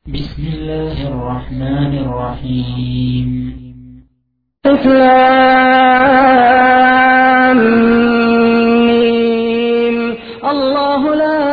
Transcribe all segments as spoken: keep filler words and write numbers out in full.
بسم الله الرحمن الرحيم. الإسلام. الله لا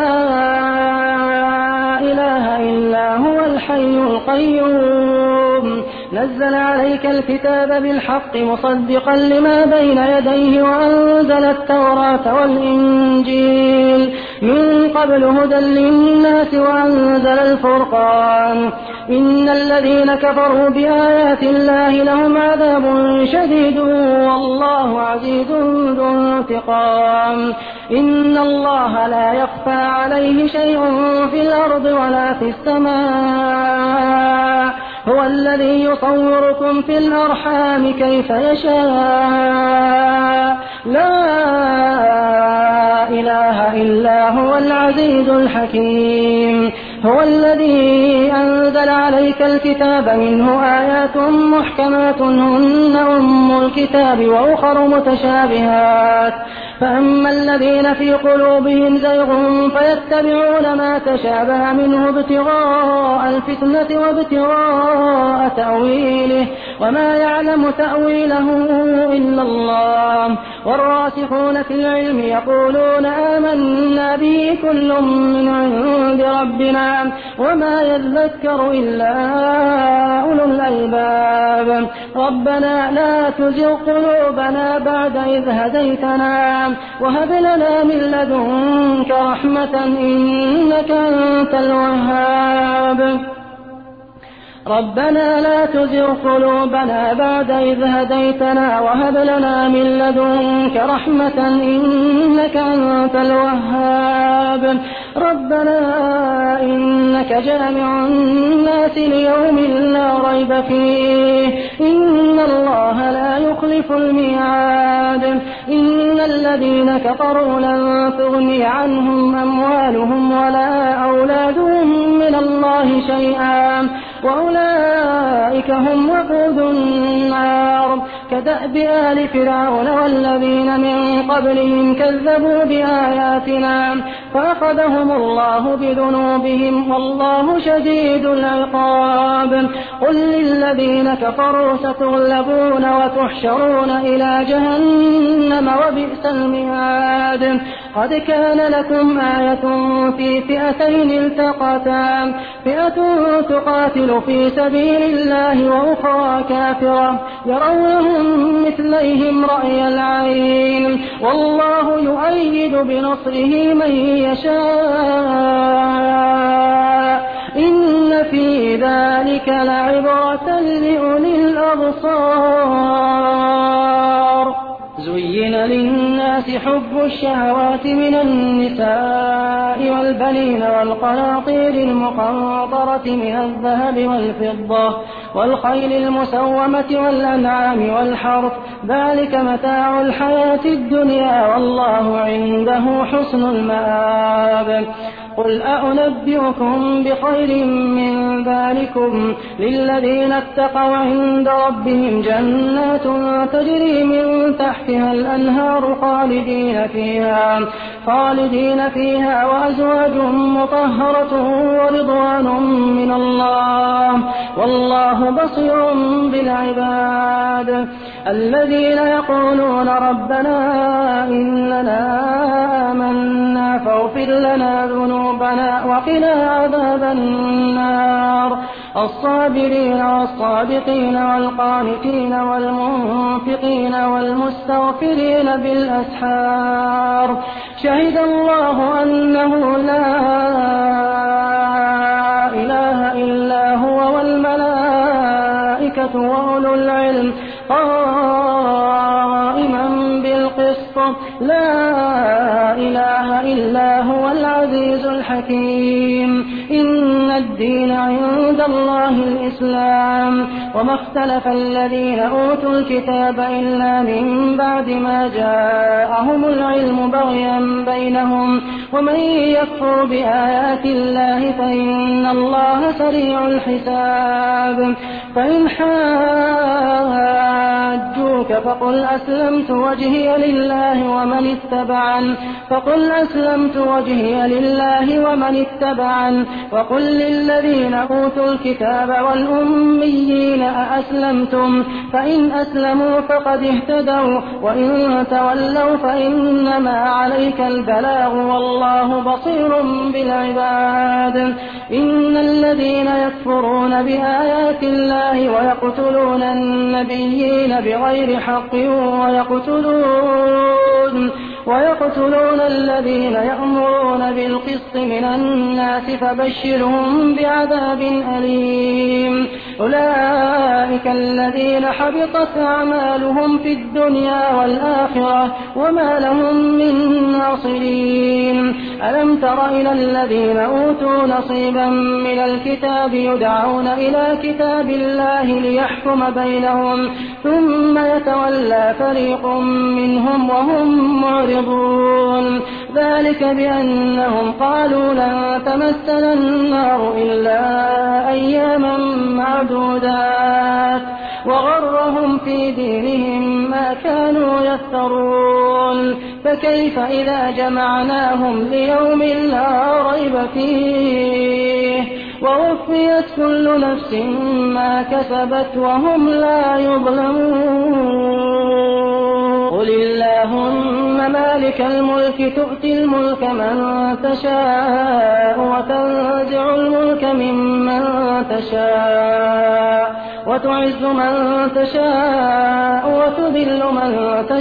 إله إلا هو الحي القيوم، نزل عليك الكتاب بالحق مصدقا لما بين يديه وأنزل التوراة والإنجيل من قبل هدى للناس وأنزل الفرقان. إن الذين كفروا بآيات الله لهم عذاب شديد والله عزيز ذو انتقام. إن الله لا يخفى عليه شيء في الأرض ولا في السماء، هو الذي يصوركم في الأرحام كيف يشاء، لا إله إلا هو العزيز الحكيم. هو الذي أنزل عليك الكتاب منه آيات محكمات هن أم الكتاب وأخر متشابهات، فأما الذين في قلوبهم زيغ فيتبعون ما تشابه منه ابتغاء الفتنة وابتغاء تأويله وما يعلم تأويله إلا الله، والراسخون في العلم يقولون آمنا به كل من عند ربنا وما يذكر إلا أولو الألباب. ربنا لا تزغ قلوبنا بعد إذ هديتنا وهب لنا من لدنك رحمة إنك أنت الوهاب. ربنا لا تزغ قلوبنا بعد إذ هديتنا وهب لنا من لدنك رحمة إنك أنت الوهاب. ربنا إنك جامع الناس ليوم لا ريب فيه، إن الله لا يخلف الميعاد. إن الذين كفروا لن تغني عنهم أموالهم ولا أولادهم من الله شيئا وأولئك هم وقود النار. كدأب آل فرعون والذين من قبلهم كذبوا بآياتنا فأخذهم الله بذنوبهم والله شديد العقاب. قل للذين كفروا ستغلبون وتحشرون إلى جهنم وبئس المهاد. قد كان لكم آية في فئتين التقتا، فئة تقاتل في سبيل الله وأخرى كافرة يرونهم مثليهم رأي العين والله يؤيد بنصره من يشاء. إن في ذلك لعبرة لأولي الأبصار. زين للناس حب الشهوات من النساء والبنين والقناطير المقنطرة من الذهب والفضة والخيل المسومة والأنعام والحرث، ذلك متاع الحياة الدنيا والله عنده حسن المآب. قل أنبئكم بخير من ذلكم للذين اتقوا عند ربهم جنات تجري من تحتها الأنهار خالدين فيها خالدين فيها وأزواج مطهرة ورضوان من الله والله بصير بالعباد. الذين يقولون ربنا إننا آمنا فاغفر لنا ذنوبنا وقنا عذاب النار. الصابرين والصادقين والقانتين والمنفقين والمستغفرين بالأسحار. شهد الله أنه لا إله إلا هو والملائكة وأولو العلم قائما بالقسط، لا إله إلا هو العزيز الحكيم. إن الدين عند الله الإسلام، وما اختلف الذين أوتوا الكتاب إلا من بعد ما جاءهم العلم بغيا بينهم، ومن يكفر بآيات الله فإن الله سريع الحساب. فإن حاجوا جادلوك فقل أسلمت وجهي لله ومن اتبعن فقل أسلمت وجهي لله ومن اتبعن وقل للذين أوتوا الكتاب والأميين أأسلمتم فإن أسلموا فقد اهتدوا وإن تولوا فإنما عليك البلاغ والله بصير بالعباد. إن الذين يكفرون بآيات الله ويقتلون النبيين بغير حق ويقتلون ويقتلون الذين يأمرون بالقسط من الناس فبشرهم بعذاب أليم. أولئك الذين حبطت أعمالهم في الدنيا والآخرة وما لهم من ناصرين. ألم تر إلى الذين أوتوا نصيبا من الكتاب يدعون إلى كتاب الله ليحكم بينهم ثم يتولى فريق منهم وهم معرضون. ذلك بأنهم قالوا لن تمسنا النار إلا أياما معدودات وغرهم في دينهم ما كانوا يفترون. فكيف إذا جمعناهم ليوم لا ريب فيه ووفيت كل نفس ما كسبت وهم لا يظلمون. قل اللهم مالك الملك تؤتي الملك من تشاء وتنزع الملك ممن تشاء وتعز من تشاء وتذل من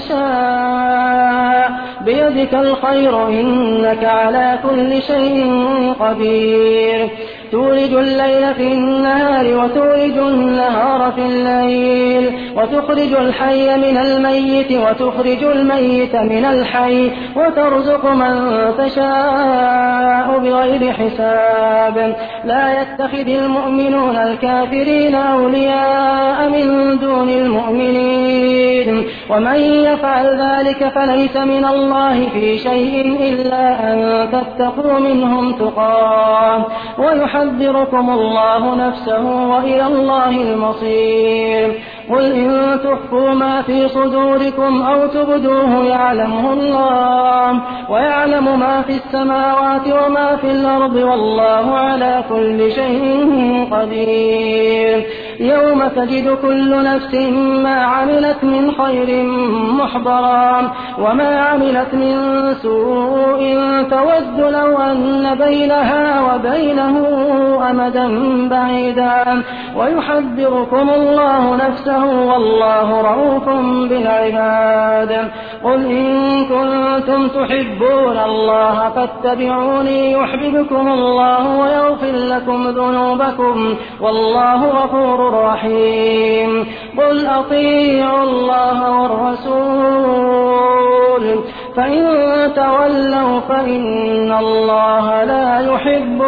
تشاء بيدك الخير إنك على كل شيء قدير. تولج الليل في النهار وتولج النهار في الليل وتخرج الحي من الميت وتخرج الميت من الحي وترزق من تشاء بغير حساب. لا يتخذ المؤمنون الكافرين أولياء من دون المؤمنين ومن يفعل ذلك فليس من الله في شيء إلا أن تتقوا منهم تقاه ويحذركم الله نفسه وإلى الله المصير. قل إن تخفوا ما في صدوركم أو تبدوه يعلمه الله ويعلم ما في السماوات وما في الأرض والله على كل شيء قدير. يوم تجد كل نفس ما عملت من خير محضرا وما عملت من سوء تود لو أن بينها وبينه أمدا بعيدا ويحذركم الله نفسه والله رؤوف بالعباد. قل إن كنتم تحبون الله فاتبعوني يحببكم الله ويغفر لكم ذنوبكم والله غفور رحيم. قل أطيعوا الله والرسول فإن تولوا فإن الله لا يحب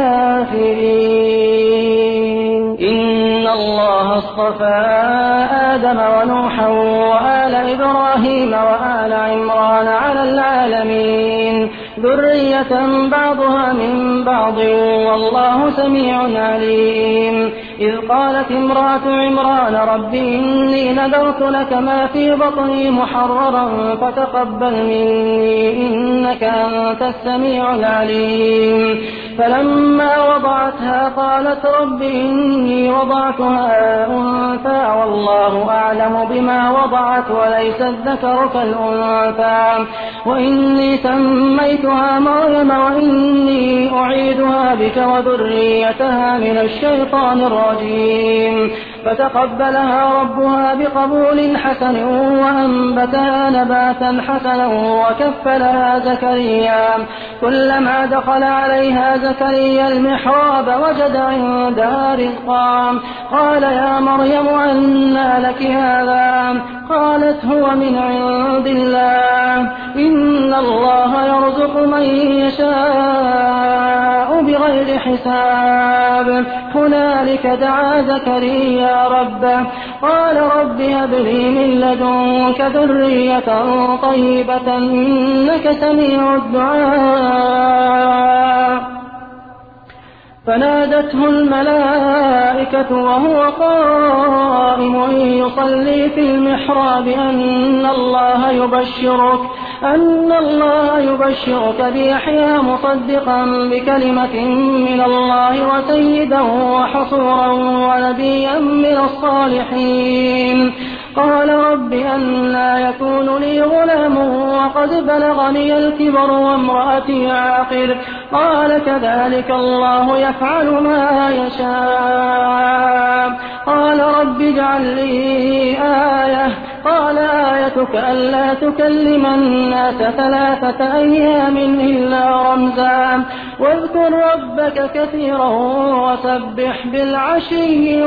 الكافرين. إن الله اصطفى آدم ونوحا وآل إبراهيم وآل عمران على العالمين ذرية بعضها من بعض والله سميع عليم. إذ قالت امرأة عمران رب إني نذرت لك ما في بطني محررا فتقبل مني إنك أنت السميع العليم. فلما وضعتها قالت رب إني وضعتها أنثى والله أعلم بما وضعت وليس الذكر كالأنثى وإني سميتها مريم وإني أعيدها بك وذريتها من الشيطان الرجيم. فتقبلها ربها بقبول حسن وأنبتها نباتا حسنا وكفلها زكريا. كلما دخل عليها زكريا المحراب وجد عندها رزقا قال يا مريم أنى لك هذا؟ قالت هو من عند الله إن الله يرزق من يشاء بغير حساب. هنالك دعا زكريا ربه قال رب هب لي من لدنك ذرية طيبة إنك سميع الدعاء. فنادته الملائكة وهو قائم يصلي في المحراب أن الله يبشرك أن الله يبشرك بيحيى مصدقا بكلمة من الله وسيدا وحصورا ونبيا من الصالحين. قال رب أنى يكون لي غلام وقد بلغني الكبر وامرأتي عاقر. قال كذلك الله يفعل ما يشاء. قال رب اجعل لي آية. قال آيتك ألا تكلم الناس ثلاثة أيام إلا رمزا واذكر ربك كثيرا وسبح بالعشي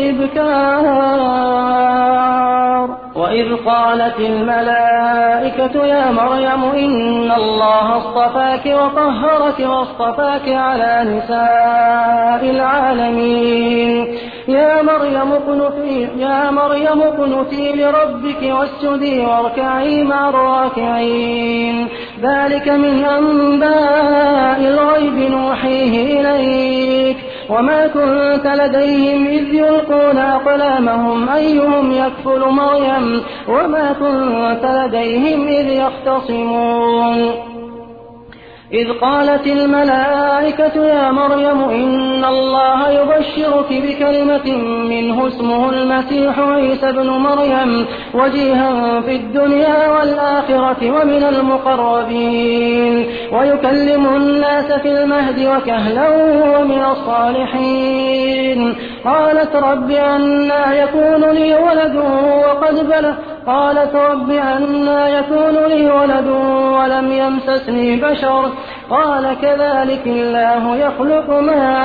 والإبكار. وإذ قالت الملائكة يا مريم إن الله اصطفاك وطهرك واصطفاك على نساء العالمين. يا مريم اقنتي يا مريم اقنتي لربك واسجدي واركعي مع الراكعين. ذلك من أنباء الغيب نوحيه إليك وما كنت لديهم إذ يلقون أقلامهم أيهم يكفل مريم وما كنت لديهم إذ يختصمون. إذ قالت الملائكة يا مريم إن الله يبشرك بكلمة منه اسمه المسيح عيسى بن مريم وجيها في الدنيا والآخرة ومن المقربين ويكلم الناس في المهد وكهلا ومن الصالحين. قالت رب أنى يكون لي ولد وقد بلغ قالت رب أنى يكون لي ولد ولم يمسسني بشر. قال كذلك الله يخلق ما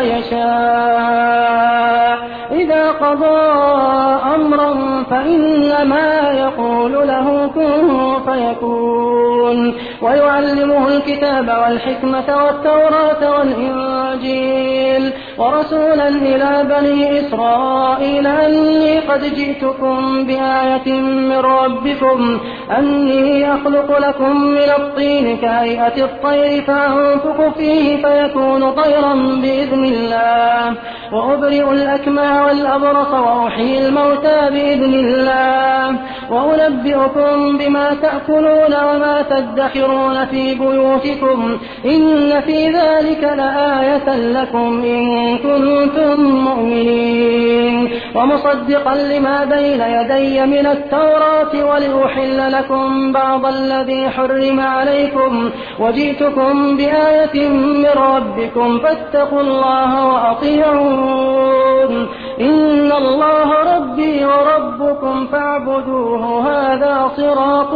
يشاء. إذا قضى أمرا فإنما يقول له كن فيكون. ويعلمه الكتاب والحكمة والتوراة والإنجيل ورسولا إلى بني إسرائيل أني قد جئتكم بآية من ربكم أني أخلق لكم من الطين كهيئة الطير فأنفخ فيه فيكون طيرا بإذن الله وأبرئ الأكمى والأبرص وأحيي الموتى بإذن الله وأنبئكم بما تأكلون وما تدخرون في بيوتكم إن في ذلك لآية لكم إن كنتم مؤمنين. ومصدقا لما بين يدي من التوراة ولأحل لكم بعض الذي حرم عليكم وجئتكم بآية من ربكم فاتقوا الله وأطيعون. إن الله ربي وربكم فاعبدوه هذا صراط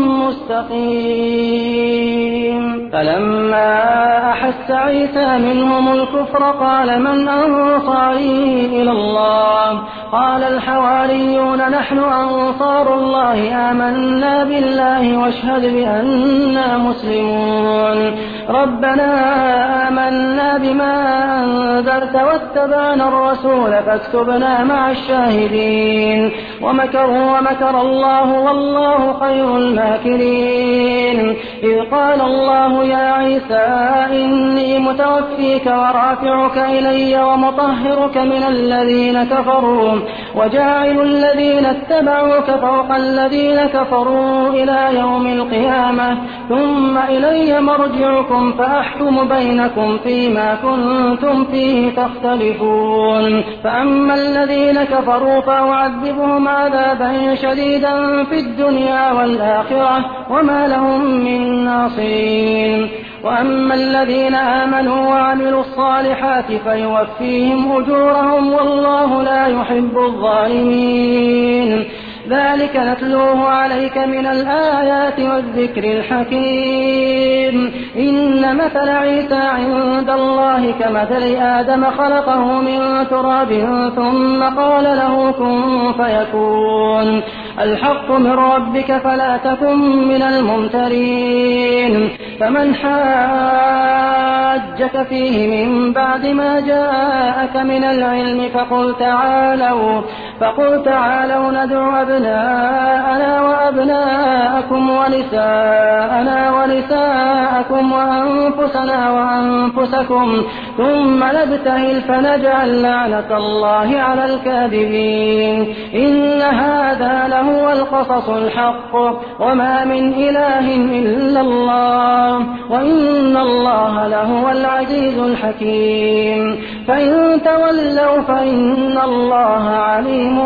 مستقيم. فلما أحس عيسى منهم الكفر قال من أنصاري إلى الله؟ قال الحواريون نحن أنصار الله آمنا بالله واشهد بأننا مسلمون. ربنا آمنا بما أنزلت واتبعنا الرسول فاكتبنا مع الشاهدين. ومكروا ومكر الله والله خير الماكرين. إذ قال الله يا عيسى إني متوفيك ورافعك إلي ومطهرك من الذين كفروا وجاعل الذين اتبعوك فوق الذين كفروا إلى يوم القيامة ثم إلي مرجعكم فأحكم بينكم فيما كنتم فيه تختلفون. فأما الذين كفروا فأعذبهم عذابا شديدا في الدنيا والآخرة وما لهم من ناصرين. وأما الذين آمنوا وعملوا الصالحات فيوفيهم أجورهم والله لا يحب الظالمين. ذلك نتلوه عليك من الآيات والذكر الحكيم. إن مثل عيسى عند الله كمثل آدم خلقه من تراب ثم قال له كن فيكون. الحق من ربك فلا تكن من الممترين. فمن حاجك فيه من بعد ما جاءك من العلم فقل تعالوا فقل تعالوا ندعو أبناءنا وأبناءكم ونساءنا ونساءكم وأنفسنا وأنفسكم ثم نبتهل فنجعل لعنة الله على الكاذبين إن هذا لهو القصص الحق وما من إله إلا الله وإن الله لهو العزيز الحكيم فإن تولوا فإن الله عليم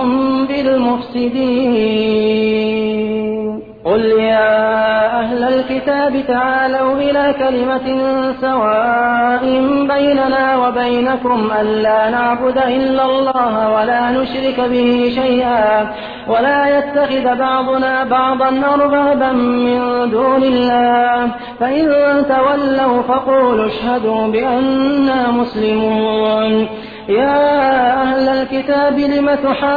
بالمفسدين قل يا أهل الكتاب تعالوا إلى كلمة سواء بيننا وبينكم ألا نعبد إلا الله ولا نشرك به شيئا ولا يتخذ بعضنا بعضا أربابا من دون الله فإن تولوا فقولوا اشهدوا بأننا مسلمون يا أهل الكتاب لم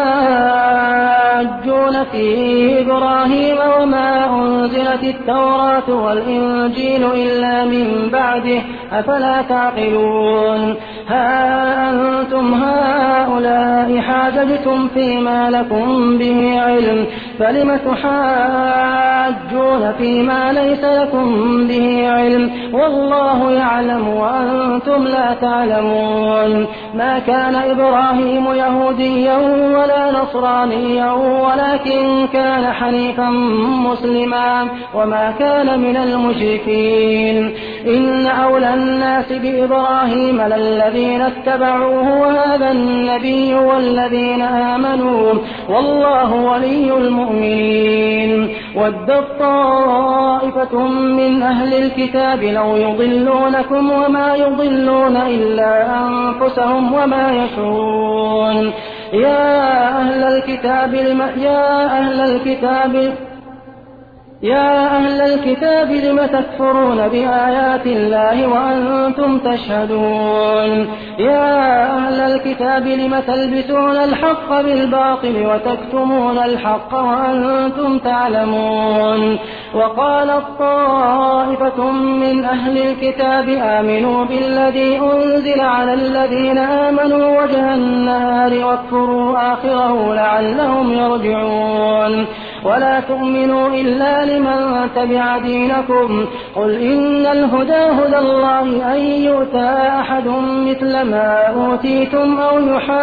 تحاجون في إبراهيم وما أنزلت التوراة والإنجيل إلا من بعده أفلا تعقلون ها أنتم هؤلاء حاججتم فيما لكم به علم فلم تحاجون فيما ليس لكم به علم والله يعلم وأنتم لا تعلمون ما كان إبراهيم يهوديا ولا نصرانيا ولكن كان حنيفا مسلما وما كان من المشركين إن أولى الناس بإبراهيم للذين اتبعوه وهذا النبي والذين آمنوا والله ولي المؤمنين ود طائفة من أهل الكتاب لو يضلونكم وما يضلون إلا أنفسهم وما يشعرون يا أهل الكتاب لم يا أهل الكتاب يا أهل الكتاب لم تكفرون بآيات الله وأنتم تشهدون يا أهل الكتاب لم تلبسون الحق بالباطل وتكتمون الحق وأنتم تعلمون وقالت طائفة من أهل الكتاب آمنوا بالذي أنزل على الذين آمنوا وجه النهار واكفروا آخره لعلهم يرجعون ولا تؤمنوا إلا لمن تبع دينكم قل إن الهدى هدى الله أن يؤتى أحد مثل ما أوتيتم أو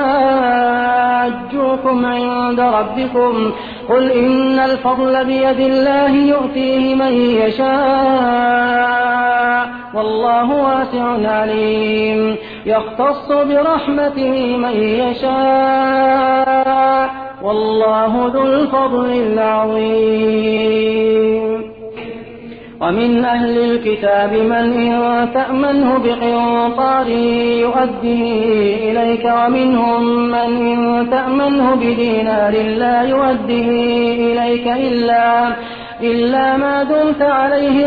يحاجوكم عند ربكم قل إن الفضل بيد الله يؤتيه من يشاء والله واسع عليم يختص برحمته من يشاء والله ذو الفضل العظيم ومن أهل الكتاب من إن تأمنه بقنطار يؤديه إليك ومنهم من إن تأمنه بدينار لا يؤديه إليك إلا إلا ما دمت عليه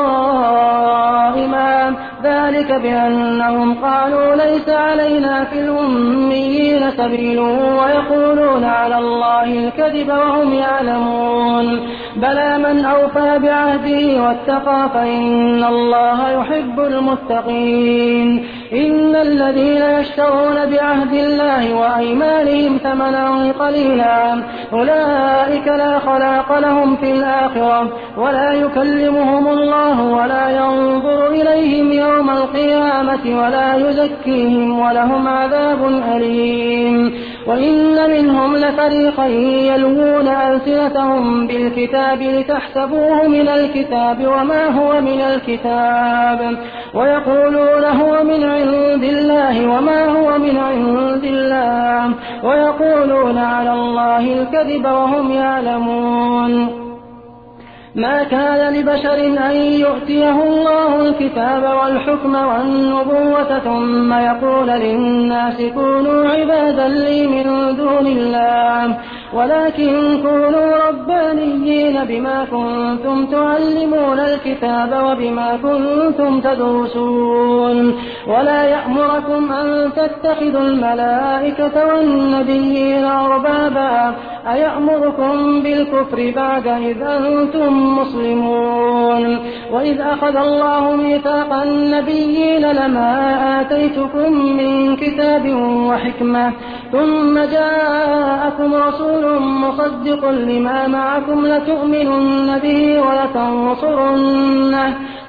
قائما ذلك بأنهم قالوا ليس علينا في الأميين سبيل ويقولون على الله الكذب وهم يعلمون بلى من أوفى بعهده واتقى فإن الله يحب المتقين إن الذين يشترون بعهد الله وأيمانهم ثمنا قليلا أولئك لا خلاق لهم في الآخرة ولا يكلمهم الله ولا ينظر إليهم يوم القيامة ولا يزكيهم ولهم عذاب أليم وإن منهم لفريقا يلوون ألسنتهم بالكتاب لتحسبوه من الكتاب وما هو من الكتاب ويقولون هو من عند الله وما هو من عند الله ويقولون على الله الكذب وهم يعلمون ما كان لبشر أن يؤتيه الله الكتاب والحكم والنبوة ثم يقول للناس كونوا عبادا لي من دون الله ولكن كونوا ربانيين بما كنتم تعلمون الكتاب وبما كنتم تدرسون ولا يأمركم أن تتخذوا الملائكة والنبيين أربابا أيأمركم بالكفر بعد إذ أنتم مسلمون وإذ أخذ الله ميثاق النبيين لما آتيتكم من كتاب وحكمة ثم جاءكم رسول مصدق لما معكم لتؤمنن به ولتنصرنه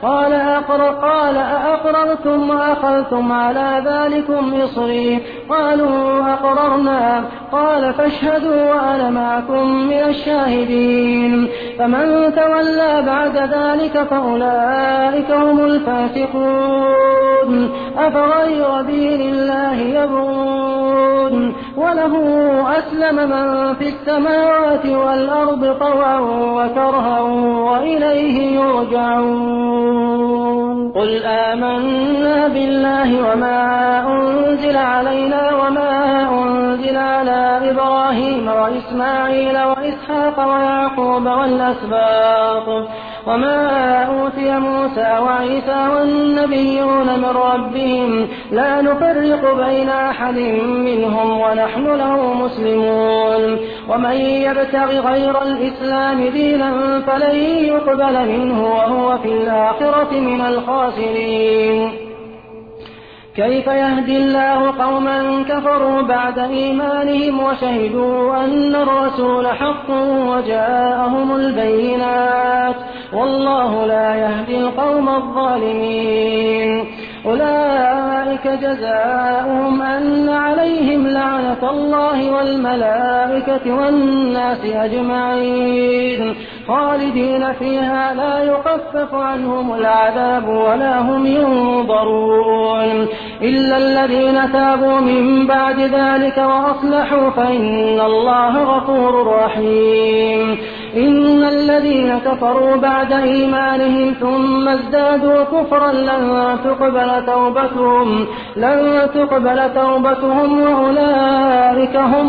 قال أقر قال أأقررتم وأخذتم على ذلكم إصري قالوا أقررنا قال فاشهدوا وأنا معكم من الشاهدين فمن تولى بعد ذلك فأولئك هم الفاسقون أفغير دين الله يبغون وله أسلم من في السماوات والأرض طوعا وكرها وإليه يرجعون قل آمنا بالله وما أنزل علينا وما أنزل على إبراهيم وإسماعيل وإسحاق ويعقوب والأسباط وما أوتي موسى وعيسى والنبيون من ربهم لا نفرق بين أحد منهم ونحن له مسلمون ومن يبتغ غير الإسلام دينا فلن يقبل منه وهو في الآخرة من الخاسرين كيف يهدي الله قوما كفروا بعد إيمانهم وشهدوا أن الرسول حق وجاءهم البينات والله لا يهدي القوم الظالمين أولئك جزاؤهم أن عليهم لعنة الله والملائكة والناس أجمعين خالدين فيها لا يخفف عنهم العذاب ولا هم ينظرون إلا الذين تابوا من بعد ذلك وأصلحوا فإن الله غفور رحيم إن الذين كفروا بعد إيمانهم ثم ازدادوا كفرا لن تقبل توبتهم لن تقبل توبتهم وأولئك هم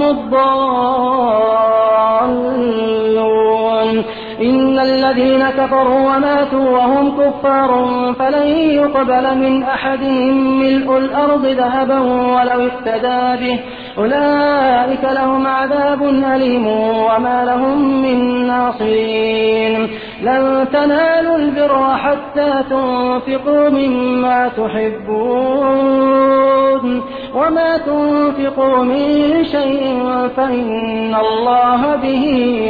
الضالون إن الذين كفروا وماتوا وهم كفار فلن يقبل من أحدهم ملء الأرض ذهبا ولو افتدى به أولئك لهم عذاب أليم وما لهم من ناصرين لن تنالوا البر حتى تنفقوا مما تحبون وما تنفقوا من شيء فإن الله به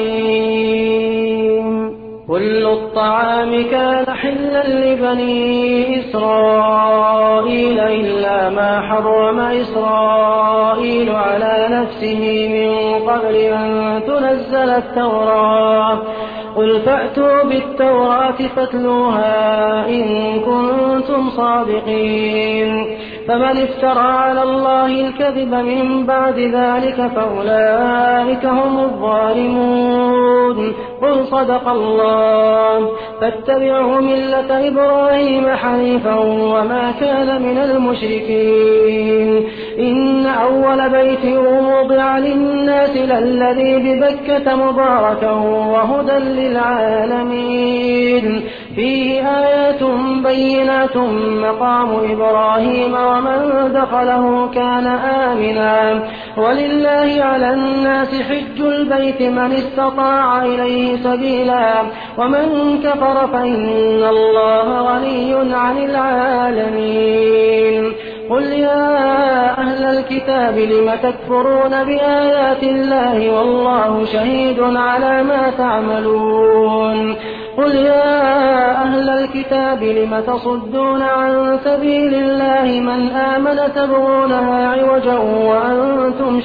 عليم كل الطعام كان حلا لبني إسرائيل إلا ما حرم إسرائيل على نفسه من قبل أن تنزل التوراة قل فأتوا بالتوراة فاتلوها إن كنتم صادقين فمن افترى على الله الكذب من بعد ذلك فأولئك هم الظالمون قل صدق الله فاتبعوا ملة إبراهيم حنيفا وما كان من المشركين إن أول بيت وضع للناس للذي ببكة مباركا وهدى للعالمين فيه آيات بينات مقام إبراهيم ومن دخله كان آمنا ولله على الناس حج البيت من استطاع إليه سبيلا ومن كفر فإن الله غني عن العالمين قل يا أهل الكتاب لم تكفرون بآيات الله والله شهيد على ما تعملون قل يا أهل الكتاب لم تصدون عن سبيل الله من آمن تبغونها عوجا وأنتم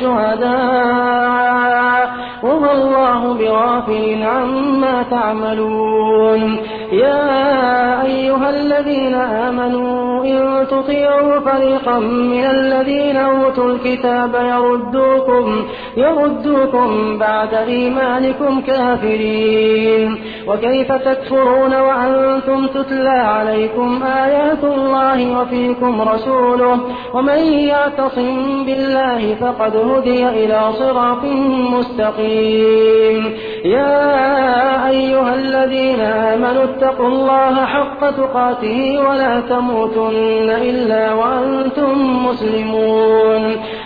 شهداء وما الله بغافل عما تعملون يا أيها الذين آمنوا إن تطيعوا فريقا من الذين أوتوا الكتاب يردوكم, يردوكم بعد إيمانكم كافرين وكيف تكفرون وأنتم تتلى عليكم آيات الله وفيكم رسوله ومن يعتصم بالله فقد هدي إلى صراط مستقيم يا أيها الذين آمنوا اتقوا الله حق تقاته ولا تموتن إلا وأنتم مسلمون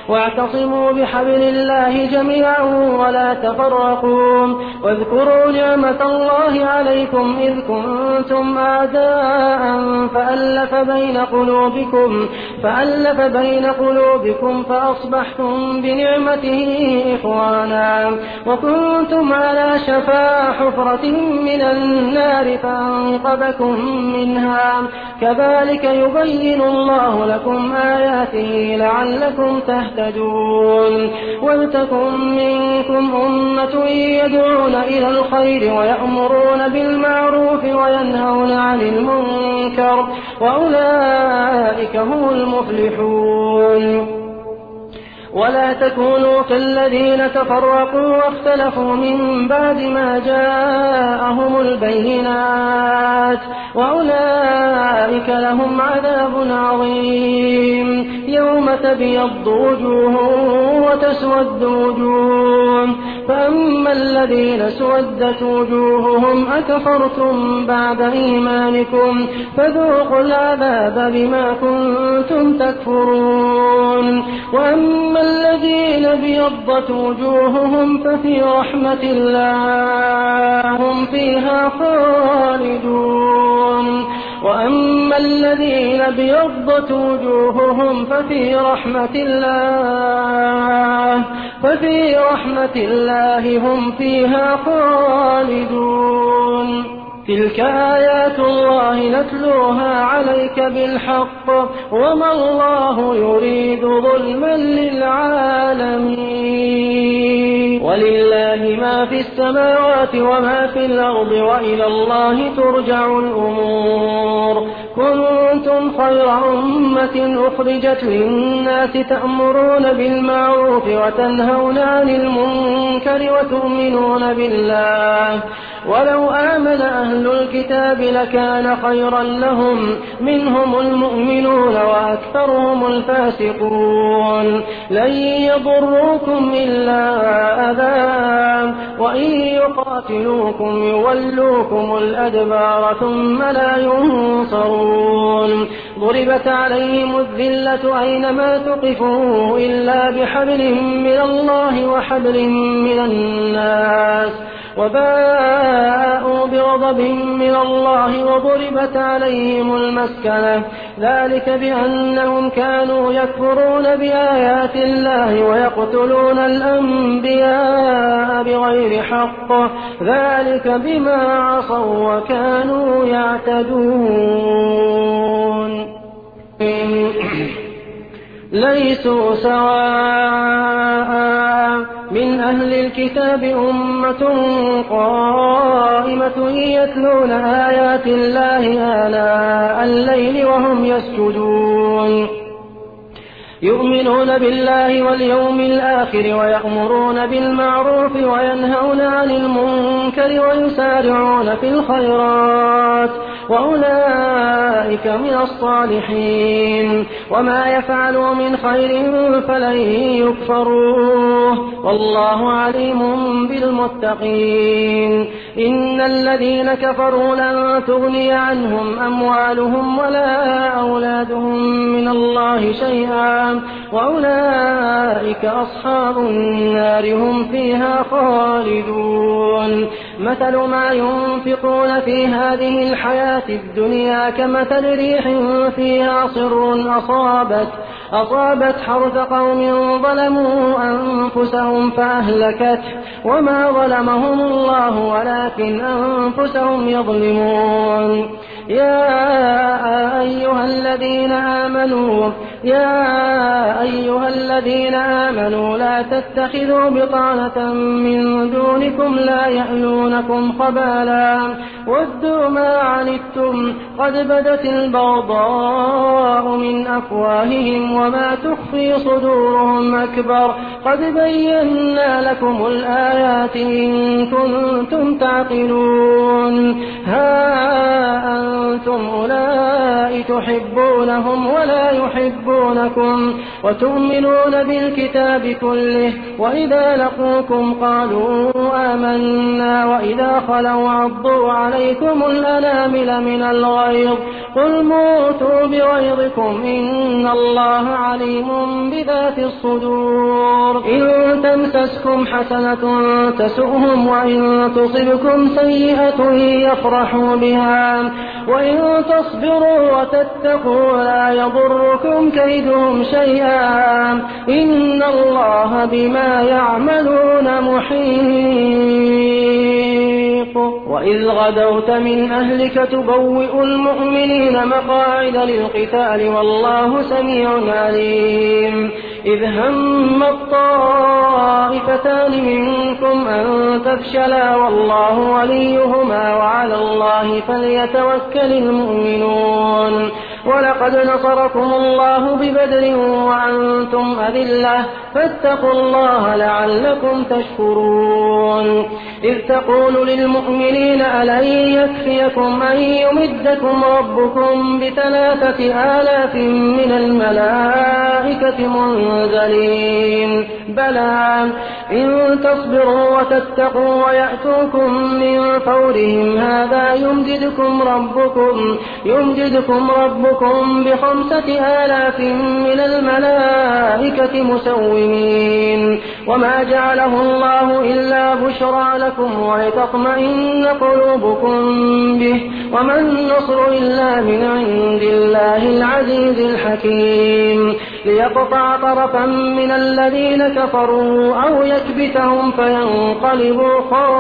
واعتصموا بحبل الله جميعا ولا تفرقوا واذكروا نعمة الله عليكم إذ كنتم أعداء فألف بين قلوبكم فألف بين قلوبكم فأصبحتم بنعمته إخوانا وكنتم على شفا حفرة من النار فأنقذكم منها كذلك يبين الله لكم آياته لعلكم تهتدون ولتكن منكم أمة يدعون إلى الخير ويأمرون بالمعروف وينهون عن المنكر وأولئك هم المفلحون ولا تكونوا كالذين تفرقوا واختلفوا من بعد ما جاءهم البينات وأولئك لهم عذاب عظيم يوم تبيض وجوه وتسود وجوه فأما الذين سودت وجوههم أكفرتم بعد إيمانكم فذوقوا العذاب بما كنتم تكفرون وأما الذين ابيضت وجوههم ففي رحمة الله هم فيها خالدون وأما الذين ابيضت وجوههم ففي رحمة الله ففي رحمة الله هم فيها خالدون تلك آيات الله نتلوها عليك بالحق وما الله يريد ظلما للعالمين ولله ما في السماوات وما في الأرض وإلى الله ترجع الأمور كنتم خير أمة أخرجت للناس تأمرون بالمعروف وتنهون عن المنكر وتؤمنون بالله ولو آمن أهل الكتاب لكان خيرا لهم منهم المؤمنون وأكثرهم الفاسقون لن يضروكم إلا أذى وإن يقاتلوكم يولوكم الأدبار ثم لا ينصرون ضربت عليهم الذلة أينما ثقفوا إلا بحبل من الله وحبل من الناس وباءوا بغضب من الله وضربت عليهم المسكنة ذلك بأنهم كانوا يكفرون بآيات الله ويقتلون الأنبياء بغير حق ذلك بما عصوا وكانوا يعتدون ليسوا سواء من أهل الكتاب أمة قائمة يتلون آيات الله آناء الليل وهم يسجدون يؤمنون بالله واليوم الآخر ويأمرون بالمعروف وينهون عن المنكر ويسارعون في الخيرات وأولئك من الصالحين وما يفعلوا من خير فلن يكفروه والله عليم بالمتقين إن الذين كفروا لن تغني عنهم أموالهم ولا أولادهم من الله شيئا وأولئك أصحاب النار هم فيها خالدون مثل ما ينفقون في هذه الحياة الدنيا كمثل ريح فيها صر أصابت أصابت حرث قوم ظلموا أنفسهم فأهلكته وما ظلمهم الله ولكن أنفسهم يظلمون يا أيها الذين آمنوا يا أيها الذين آمنوا لا تتخذوا بطانة من دونكم لا يألونكم خبالا ودوا ما عنتم قد بدت البغضاء من أفواههم وما تخفي صدورهم أكبر قد بينا لكم الآيات إن كنتم تعقلون ها وأنتم أولئك تحبونهم ولا يحبونكم وتؤمنون بالكتاب كله وإذا لقوكم قالوا آمنا وإذا خلوا عضوا عليكم الأنامل من الغيظ قل موتوا بغيظكم إن الله عليم بذات الصدور إن تمسسكم حسنة تسؤهم وإن تصبكم سيئة يفرحوا بها وإن تصبروا وتتقوا لا يضركم كيدهم شيئا إن الله بما يعملون محيط وإذ غدوت من أهلك تبوئ المؤمنين مقاعد للقتال والله سميع عليم إذ هم الطائفتان منكم أن تفشلا والله وليهما وعلى الله فليتوكل المؤمنون ولقد نصركم الله ببدر وأنتم أذلة فاتقوا الله لعلكم تشكرون إذ تقول للمؤمنين ألن يكفيكم أن يمدكم ربكم بثلاثة آلاف من الملائكة منزلين بلى إن تصبروا وتتقوا ويأتوكم من فورهم هذا يمددكم ربكم يمددكم ربكم بخمسة آلاف من الملائكة مسومين وما جعله الله إلا بشرى لكم ولتطمئن قلوبكم به وما النصر إلا من عند الله العزيز الحكيم ليقطع طرفا من الذين كفروا أو يكبتهم فينقلبوا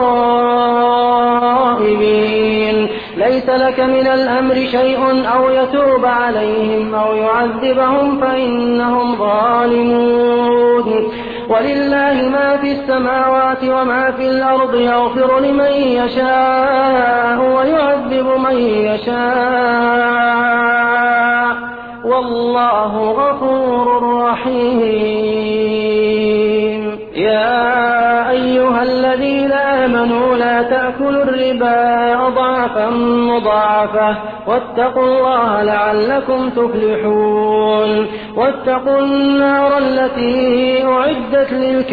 خائبين ليس لك من الأمر شيء أو يتوب عليهم أو يعذبهم فإنهم ظالمون ولله ما في السماوات وما في الأرض يغفر لمن يشاء ويعذب من يشاء والله غفور رحيم يا أيها الذين آمنوا لا تأكلوا الربا أضعافا مضاعفة واتقوا الله لعلكم تفلحون واتقوا النار التي أعدت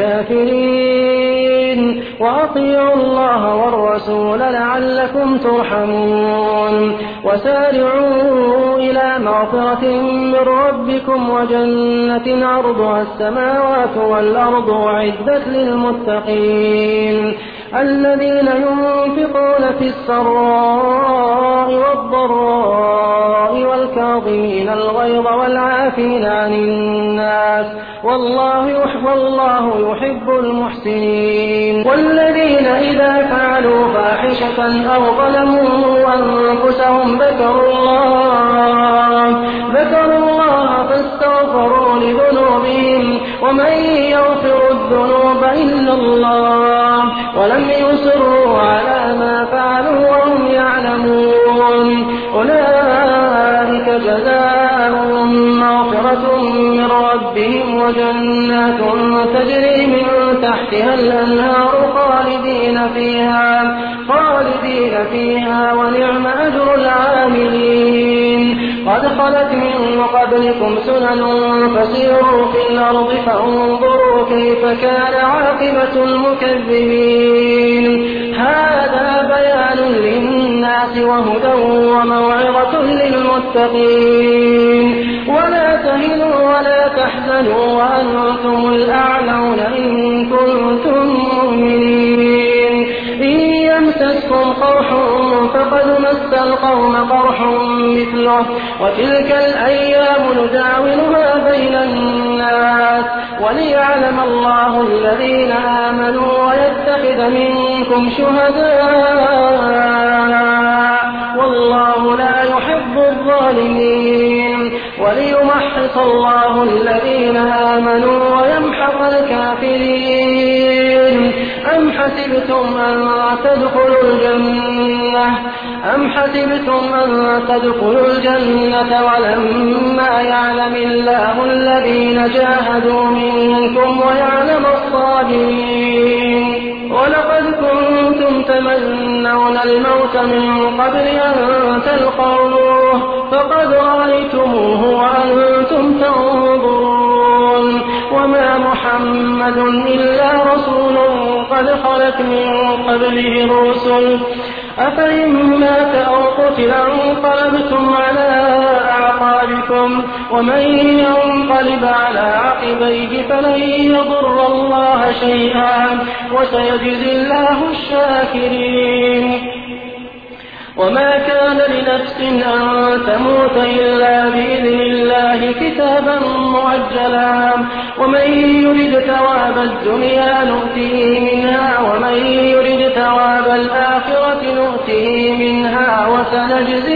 للكافرين وأطيعوا الله والرسول لعلكم ترحمون وسارعوا إلى مغفرة من ربكم وجنة عرضها السماوات والأرض أعدت للمتقين الذين ينفقون في السراء والضراء والكاظمين الغيظ والعافين عن الناس والله يحب, والله يحب المحسنين والذين إذا فعلوا فاحشة أو ظلموا أنفسهم ذكروا الله ذكروا الله فاستغفروا لذنوبهم ومن يغفر الذنوب إلا الله ولم يصروا على ما فعلوا وهم يعلمون أولئك جزاؤهم مغفرة من ربهم وجنات تجري من تحتها الأنهار خالدين فيها خالدين فيها ونعم أجر العاملين قد خلت من قبلكم سنن فسيروا في الأرض فانظروا كيف كان عاقبة المكذبين هذا بيان للناس وهدى وموعظة للمتقين ولا تهنوا ولا تحزنوا وأنتم الأعلون إن كنتم مؤمنين إن يمسسكم قرح فقد مس القوم قرح مثله وتلك الأيام نداولها بين الناس وليعلم الله الذين آمنوا ويتخذ منكم شهداء والله لا يحب الظالمين وليمحص الله الذين آمنوا ويمحق الكافرين أم حسبتم أن تدخلوا الجنة أم حسبتم أن تدخلوا الجنة ولما يعلم الله الذين جاهدوا منكم ويعلم الصابرين ولقد كنتم يتمنون الموت من قبل أن تلقوه فقد رأيتموه وأنتم تنظرون وما محمد إلا رسول قد خلت من قبله الرسل أفإن مات أو قتل انقلبتم على أعقابكم ومن ينقلب على عقبيه فلن يضر الله شيئا وسيجزي الله الشاكرين وما كان لنفس أن تموت إلا بإذن الله كتابا مؤجلا ومن يرد ثواب الدنيا نؤتيه منها ومن يرد ثواب الآخرة نؤتيه منها وسنجزي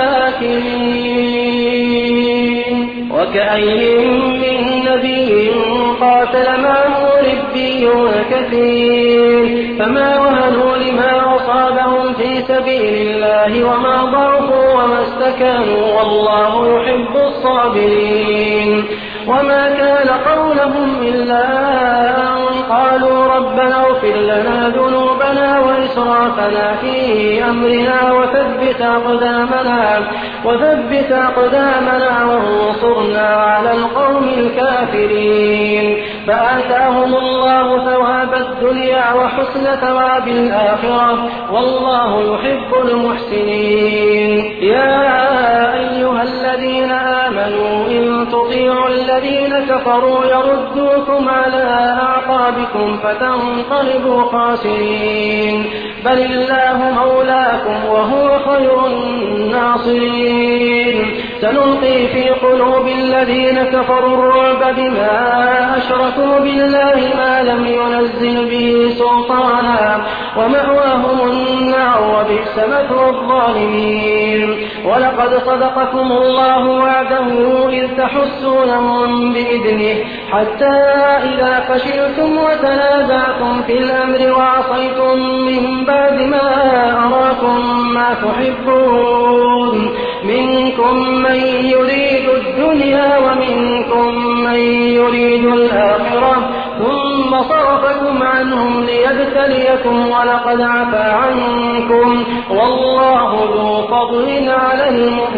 الشاكرين وكأي من نبي قاتل معه ربيون كثير فما وهنوا لما أصابهم في سبيل الله وما ضعفوا وما استكانوا والله يحب الصابرين وما كان قولهم إلا أن قالوا ربنا اغفر لنا ذنوبنا وإسرافنا في أمرنا وثبت أقدامنا وثبت أقدامنا وانصرنا على القوم الكافرين فآتاهم الله ثواب الدنيا وحسن ثواب الآخرة والله يحب المحسنين يا أيها الذين آمنوا إن تطيعوا الذين كفروا يردوكم على أعقابكم فتنقلبوا خاسرين بل الله مولاكم وهو خير الناصرين سنلقي في قلوب الذين كفروا الرعب بما أشركوا بالله ما لم ينزل به سلطانا ومأواهم النار وبئس مثوى الظالمين ولقد صدقكم الله وعده إذ تحسونهم بإذنه حتى إذا فشلتم وتنازعتم في الأمر وعصيتم من بعد ما أراكم ما تحبون منكم من يريد الدنيا ومنكم من يريد الآخرة ثم صرفكم عنهم ليبتليكم ولقد عفا عنكم والله ذو فضل على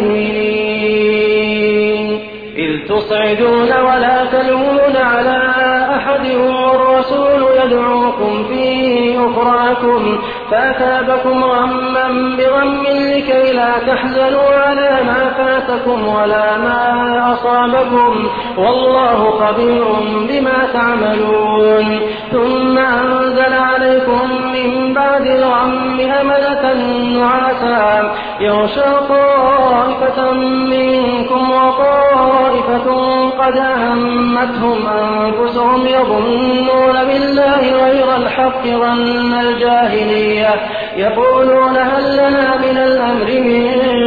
المؤمنين إذ تصعدون ولا تلوون على أحد والرسول يدعوكم في أخراكم فأثابكم غما بغم لكي لا تحزنوا على ما فاتكم ولا ما أصابكم والله خبير بما تعملون ثم أنزل عليكم من بعد الغم أمنة نعاسا يغشى طائفة منكم وطائفة قد أهمتهم أنفسهم يظنون بالله غير الحق ظن الجاهلية يقولون هل لنا من الأمر من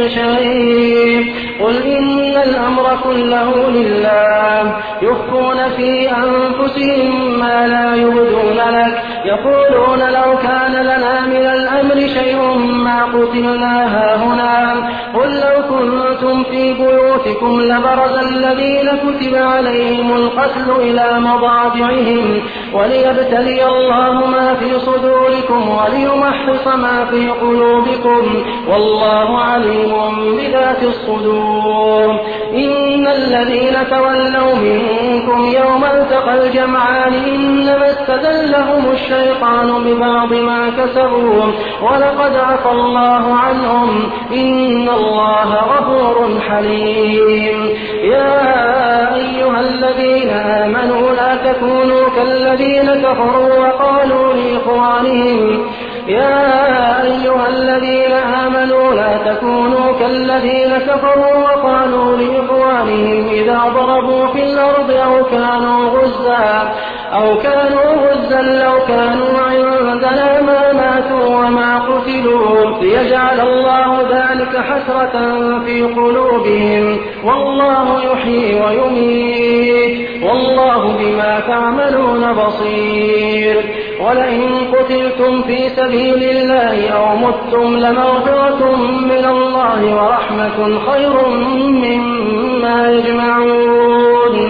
شيء قل إن الأمر كله لله يخفون في أنفسهم ما لا يبدون لك يقولون لو كان لنا من الأمر شيء ما قتلنا هاهنا قل لو كنتم في بيوتكم لبرز الذين كتب عليهم القتل إلى مضاجعهم وليبتلي الله ما في صدوركم وليمحص ما في قلوبكم والله عليم بذات الصدور إن الذين تولوا منكم يوم التقى الجمعان إنما استزلهم الشيطان ببعض ما كسبوا ولقد عفى الله عنهم إن الله غفور حليم يا أيها الذين آمنوا لا تكونوا كالذين كفروا وقالوا لإخوانهم يا أيها الذين آمنوا لا تكونوا كالذين كفروا وقالوا لإخوانهم إذا ضربوا في الأرض أو كانوا غزا أو كانوا غزا لو كانوا عندنا ما ماتوا وما قتلوا ليجعل الله ذلك حسرة في قلوبهم والله يحيي ويميت والله بما تعملون بصير ولئن قتلتم في سبيل الله أو متم لمغفرة من الله ورحمة خير مما يجمعون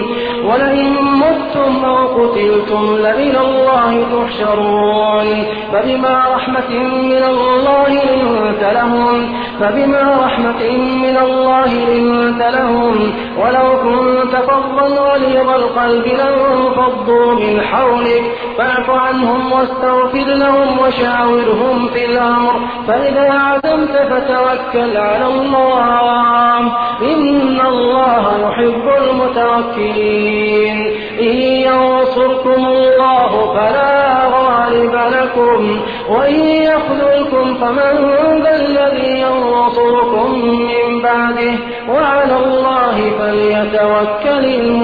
ولئن متم أو قتلتم لإلى الله تحشرون فبما رحمة من الله لنت لهم فبما رحمة من الله لنت لهم ولو كنت فظا غليظ القلب لانفضوا من حولك فاعف عنهم واستغفر لهم وشاورهم في الأمر فإذا عزمت فتوكل على الله إن الله يحب المتوكلين إن ينصركم الله فلا غالب لكم وإن يخذلكم فمن ذا الذي ينصركم من بعده وعلى الله فليتوكل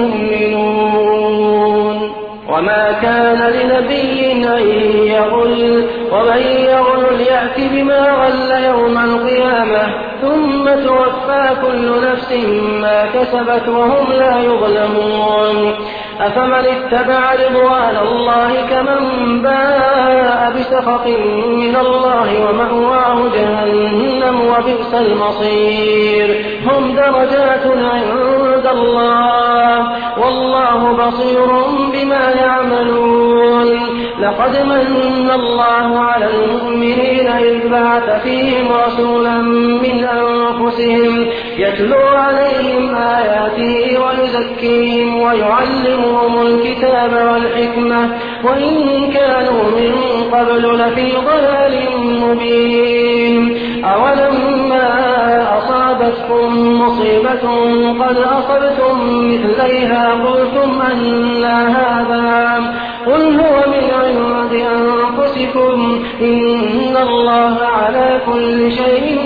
المؤمنون وما كان لنبي أن يغل ومن يغل يأت بما غل يوم القيامة ثم توفى كل نفس ما كسبت وهم لا يظلمون أفمن اتبع رضوان الله كمن باء بسخط من الله ومأواه جهنم وبئس المصير هم درجات عند الله والله بصير بما يعملون لقد من الله على المؤمنين إذ بعث فيهم رسولا من أنفسهم يتلو عليهم آياته ويزكيهم ويعلمهم الكتاب والحكمة وإن كانوا من قبل لفي ضلال مبين أولما أصابتكم مصيبة قد أصبتم مثليها قلتم أنى هذا قل هو من عند أنفسكم إن الله على كل شيء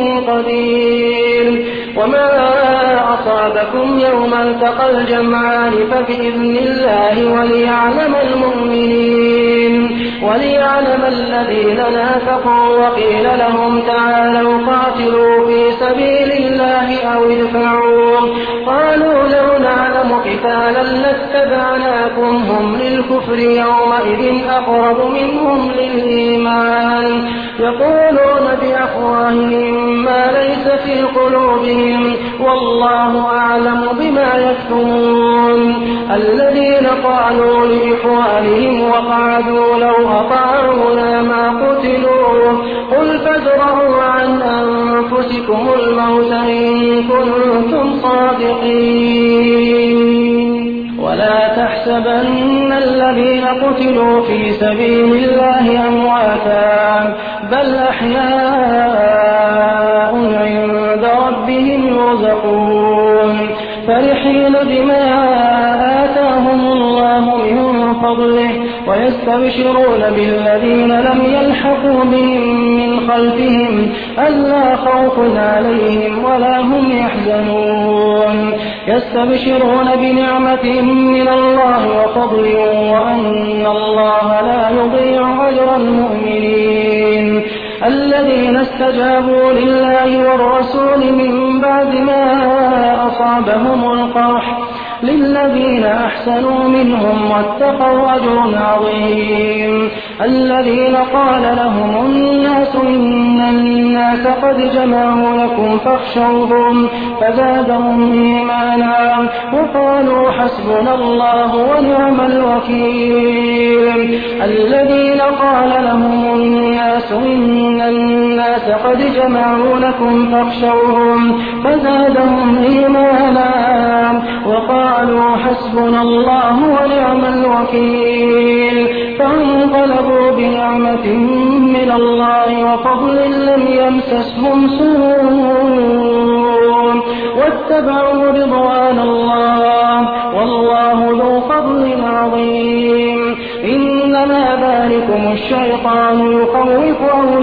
قدير وما أصابكم يوم التقى الجمعان فبإذن الله وليعلم المؤمنين وليعلم الذين نافقوا وقيل لهم تعالوا قاتلوا في سبيل الله أو ادفعوا قالوا لو نعلم قتالا لاتبعناكم هم للكفر يومئذ أقرب منهم للإيمان يقولون بأفواههم ما ليس في قلوبهم والله أعلم بما يكتمون الذين قالوا لإخوانهم وقعدوا لو أطاعونا ما قتلوا قل فادرءوا عن أنفسكم الموت إن كنتم صادقين ولا تحسبن الذين قتلوا في سبيل الله أمواتا بل أحياء عند ربهم يرزقون فرحين بما آتاهم الله من فضله ويستبشرون بالذين لم يلحقوا بهم من خلفهم ألا خوف عليهم ولا هم يحزنون يستبشرون بنعمة من الله وفضل وأن الله لا يضيع أجر المؤمنين الذين استجابوا لله والرسول من بعد ما أصابهم القرح للذين أحسنوا منهم واتقوا أجر عظيم الذين قال لهم الناس إن الناس قد جمعوا لكم فاخشوهم فزادهم إيمانا وقالوا حسبنا الله ونعم الوكيل الذين قال لهم الناس إن الناس قد جمعوا لكم فاخشوهم فزادهم إيمانا وقالوا حسبنا الله ونعم الوكيل فانقلبوا بنعمة من الله وفضل لم يمسسهم سوء واتبعوا رضوان الله والله ذو فضل عظيم إنما ذلكم الشيطان يخوف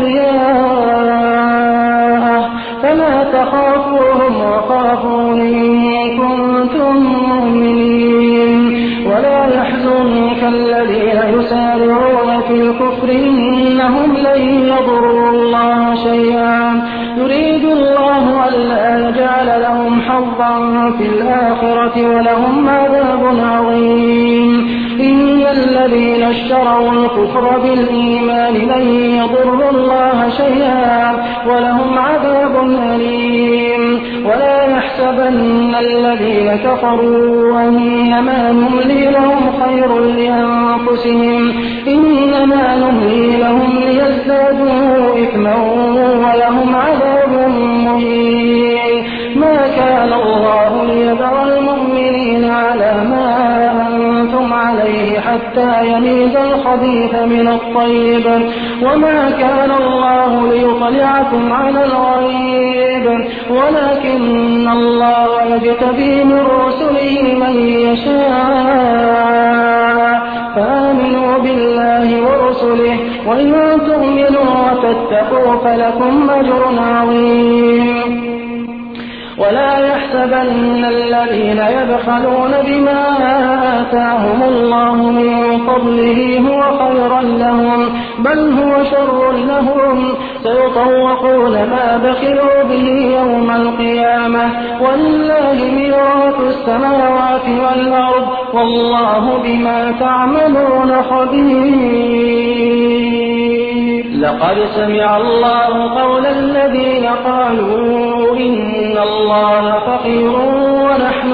أولياءه فلا تخافوهم وخافون إن كنتم مؤمنين ولا يحزنك الذين يسارعون في الكفر إنهم لن يضروا الله شيئا يريد الله ألا يجعل لهم حظا في الآخرة ولهم عذاب عظيم إن الذين اشتروا الكفر بالإيمان لن يضروا الله شيئا ولهم عذاب أليم ولا يحسبن الذين كفروا أنما نملي لهم خير لأنفسهم إنما نملي لهم ليزدادوا إثما ولهم عذاب مهين ما كان الله ليذر المؤمنين على ما أنتم عليه حتى يميز الخبيث من الطيب وما كان الله ليطلعكم على الغيب ولكن الله يجتبي من رسله من يشاء فآمنوا بالله ورسله وإن تؤمنوا وتتقوا فلكم أجر عظيم ولا يحسبن الذين يبخلون بما آتاهم الله من فضله هو خيرا لهم بل هو شر لهم سيطوقون ما بخلوا به يوم القيامة ولله ميراث السماوات والأرض والله بما تعملون خبير. لقد سمع الله قول الذين قالوا إن الله فقير ونحن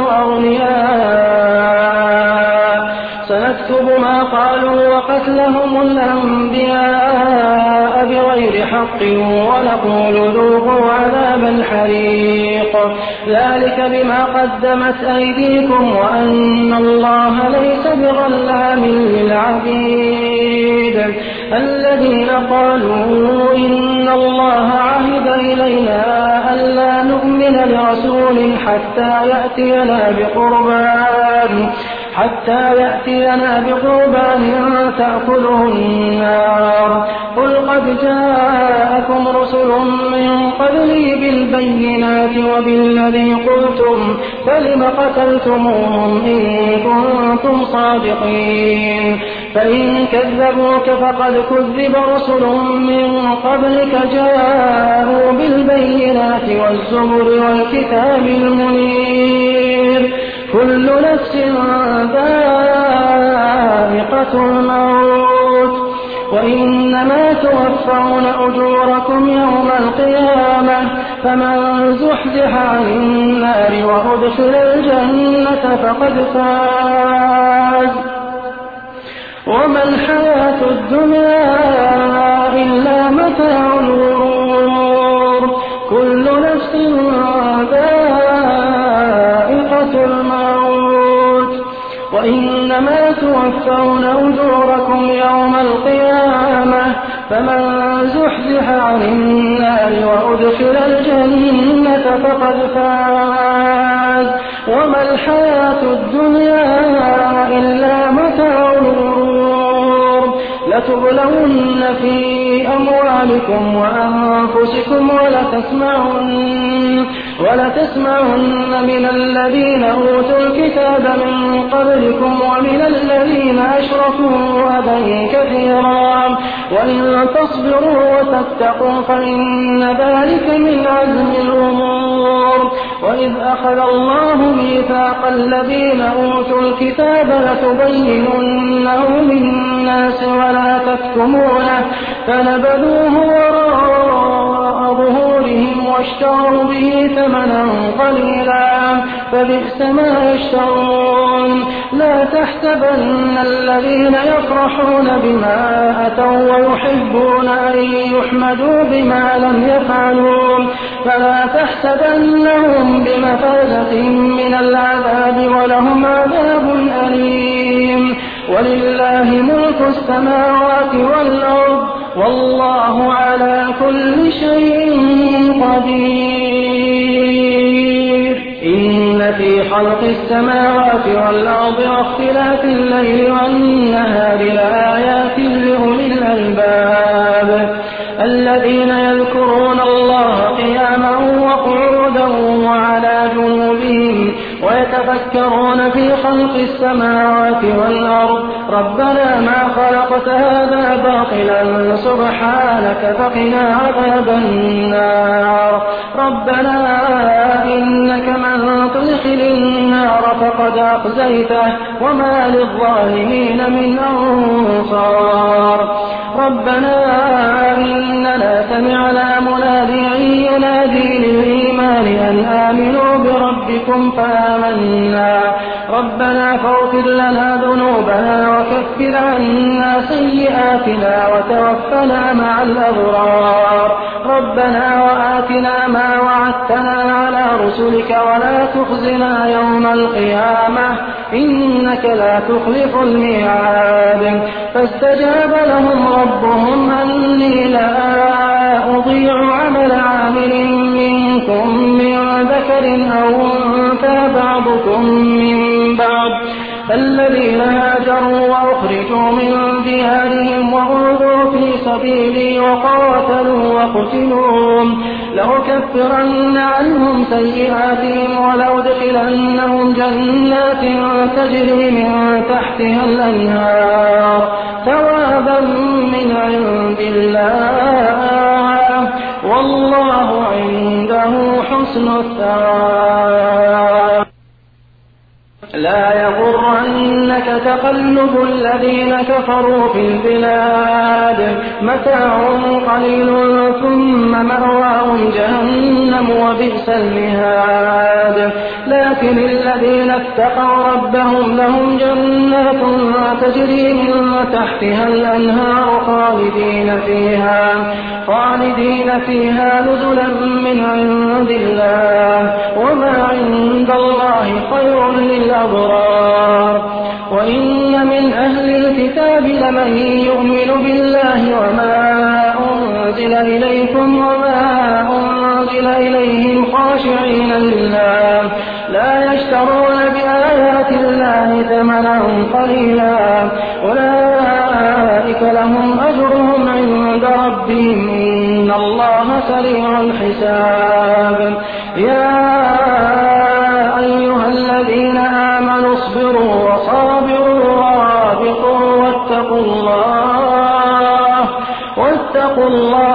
أغنياء سنكتب ما قالوا وقتلهم الأنبياء بغير حق ونقول ذوقوا عذاب الحريق ذلك بما قدمت أيديكم وأن الله ليس بظلام للعبيد. الذين قالوا إن الله عهد إلينا ألا نؤمن لرسول حتى يأتينا بقربان حتى يأتينا بقربان تأكله النار قل قد جاءكم رسل من قبلي بالبينات وبالذي قلتم فلم قتلتموهم إن كنتم صادقين فإن كذبوك فقد كذب رسل من قبلك جاءوا بالبينات والزبر والكتاب المنير كل نفس ذائقة الموت وإنما توفون أجوركم يوم القيامة فمن زحزح عن النار وأدخل الجنة فقد فاز وما الحياة الدنيا إلا متاع الغرور كل نفس ذائقة الموت وإنما توفون أجوركم يوم القيامة فمن زحزح عن النار وأدخل الجنة فقد فاز وما الحياة الدنيا إلا متاع الغرور لتبلون في أموالكم وأنفسكم ولتسمعن ولتسمعن من الذين أوتوا الكتاب من قبلكم ومن الذين أشركوا أذى كثيرا وإن تصبروا وتتقوا فإن ذلك من عزم الأمور وإذ أخذ الله ميثاق الذين أوتوا الكتاب لتبيننه للناس ولا تكتمونه فنبذوه وراء ظهورهم واشتروا به ثمنا قليلا فبئس ما يشترون لا تحسبن الذين يفرحون بما أتوا ويحبون أن يحمدوا بما لم يفعلوا فلا تحسبنهم بمفازة من العذاب ولهم عذاب أليم ولله ملك السماوات والأرض والله على كل شيء قدير. إن في خلق السماوات والأرض واختلاف الليل والنهار لآيات لأولي الألباب الذين يذكرون الله قياما وقعودا وعلى جنوبهم ويتفكرون في خلق السماوات والأرض ربنا ما خلقت هذا باطلا سبحانك فقنا عذاب النار ربنا إنك من تدخل النار فقد أخزيته وما للظالمين من أنصار ربنا إننا سمعنا مناديا ينادي للإيمان أن ربكم فآمنا ربنا فاغفر لنا ذنوبنا وكفر عنا سيئاتنا وتوفنا مع الأبرار ربنا وآتنا ما وعدتنا على رسلك ولا تخزنا يوم القيامة إنك لا تخلف الميعاد فاستجاب لهم ربهم أني لا أضيع عمل عامل منكم من ذكر أو أنثى بعضكم من بعض فالذين هاجروا وأخرجوا من ديارهم وأوذوا في سبيلي وقاتلوا وقتلوا لأكفرن عنهم سيئاتهم ولأدخلنهم جنات تجري من تحتها الأنهار ثوابا من عند الله والله عنده حسن الثواب لا يغرنك تقلب الذين كفروا في البلاد متاع قليل ثم مأواهم جهنم وبئس المهاد لكن الذين اتقوا ربهم لهم جنات تجري من تحتها الأنهار خالدين فيها خالدين فيها نزلا من عند الله وما عند الله خير للأبرار وإن من أهل الكتاب لمن يؤمن بالله وما أنزل إليكم وما أنزل إليهم خاشعين لله لا يشترون بآيات الله ثمنا قليلا أولئك لهم أجرهم عند ربهم إن الله سريع الحساب يا أيها الذين آمنوا اصبروا وصابروا ورابطوا واتقوا الله واتقوا الله